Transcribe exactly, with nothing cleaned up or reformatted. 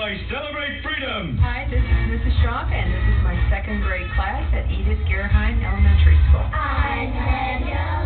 I celebrate freedom. Hi, this is Missus Shaw, and this is my second grade class at Edith Gerheim Elementary School. I said